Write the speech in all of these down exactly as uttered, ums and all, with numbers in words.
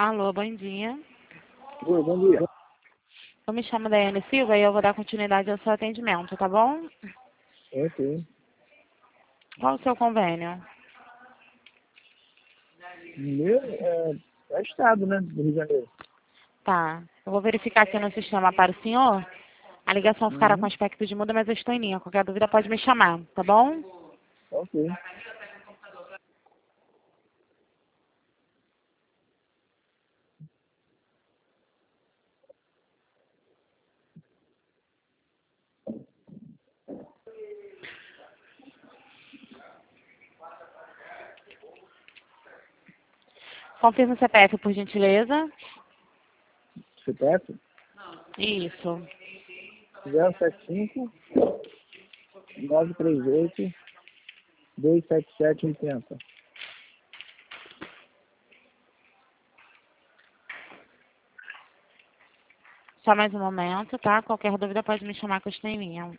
Alô, bom dia. Oi, bom dia. Eu me chamo Daiane Silva e eu vou dar continuidade ao seu atendimento, tá bom? Ok. Qual o seu convênio? Meu é, é estado, né, do Rio de Janeiro. Tá. Eu vou verificar aqui no sistema para o senhor. A ligação ficará com Uhum. aspecto de muda, mas eu estou em linha. Qualquer dúvida pode me chamar, tá bom? Ok. Confirma o C P F, por gentileza. C P F Isso. zero sete cinco, nove três oito, dois sete sete oito zero. Só mais um momento, tá? Qualquer dúvida pode me chamar que eu estou em linha.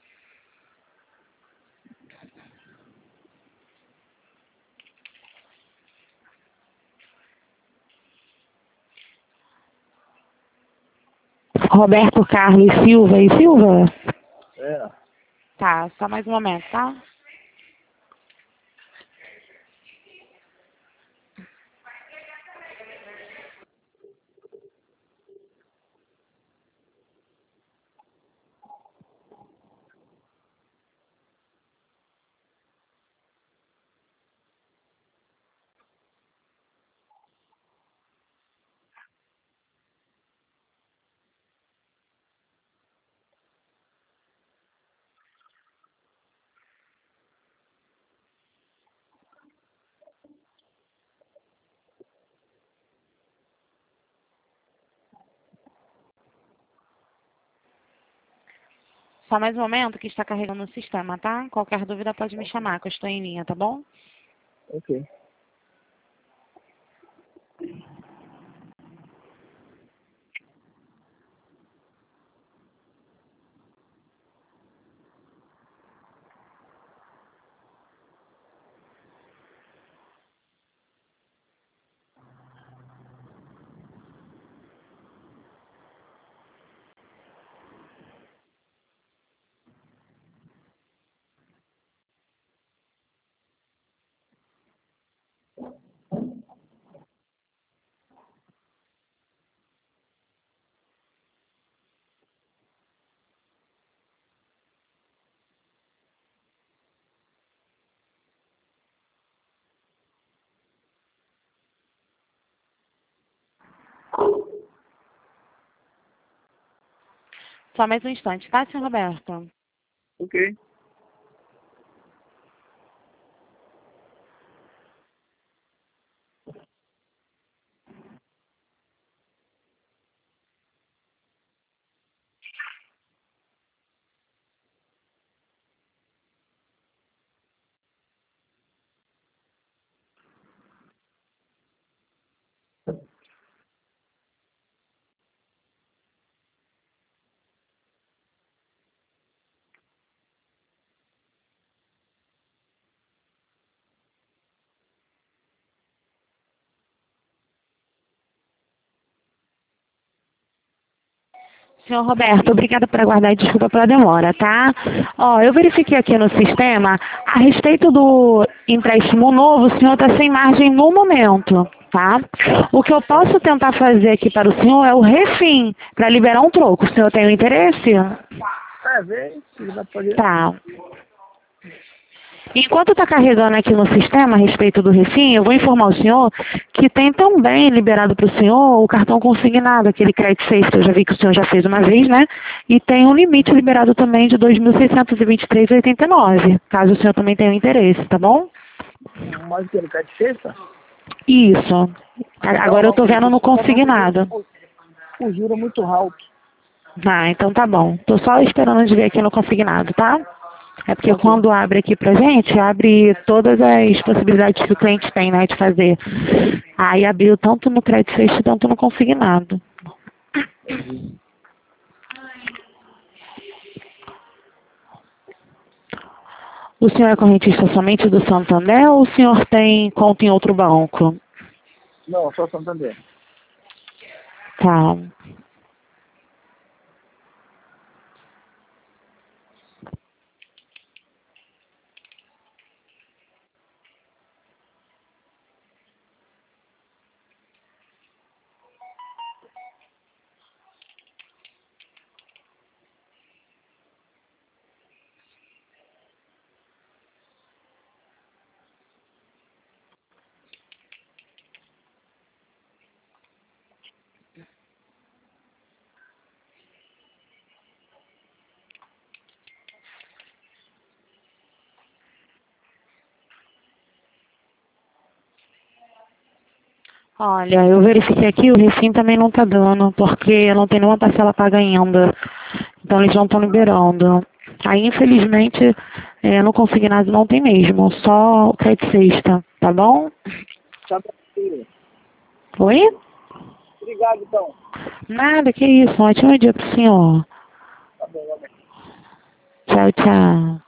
Roberto Carlos Silva e Silva? É. Tá, só mais um momento, tá? Só mais um momento que está carregando o sistema, tá? Qualquer dúvida pode me chamar que eu estou em linha, tá bom? Ok. Só mais um instante, tá, senhor Roberto? Ok. Senhor Roberto, obrigada por aguardar e desculpa pela demora, tá? Ó, eu verifiquei aqui no sistema, a respeito do empréstimo novo, o senhor está sem margem no momento, tá? O que eu posso tentar fazer aqui para o senhor é o refim, para liberar um troco. O senhor tem o interesse? É, vem, se dá pra fazer. Tá. Enquanto está carregando aqui no sistema a respeito do refim, eu vou informar o senhor que tem também liberado para o senhor o cartão consignado, aquele Credit Safe que eu já vi que o senhor já fez uma vez, né? E tem um limite liberado também de dois mil seiscentos e vinte e três reais e oitenta e nove centavos, caso o senhor também tenha interesse, tá bom? Mais o que? Ele quer de sexta? Isso. Agora eu estou vendo no consignado. O juro é muito alto. Ah, então tá bom. Tô só esperando de ver aqui no consignado, tá? É porque Ok. quando abre aqui pra gente, abre todas as possibilidades que o cliente tem, né, de fazer. Aí abriu tanto no crédito fecho, tanto no consignado. Entendi. O senhor é correntista somente do Santander ou o senhor tem conta em outro banco? Não, só Santander. Tá. Olha, eu verifiquei aqui, o Refim também não tá dando, porque não tem nenhuma parcela paga ainda. Então eles não estão liberando. Aí, infelizmente, é, no consignado não tem mesmo, só o crédito sexta, tá bom? Tá bom, filho. Oi? Obrigado, então. Nada, que isso, um ótimo dia pro senhor. Tá bom, tá bom. Tchau, tchau.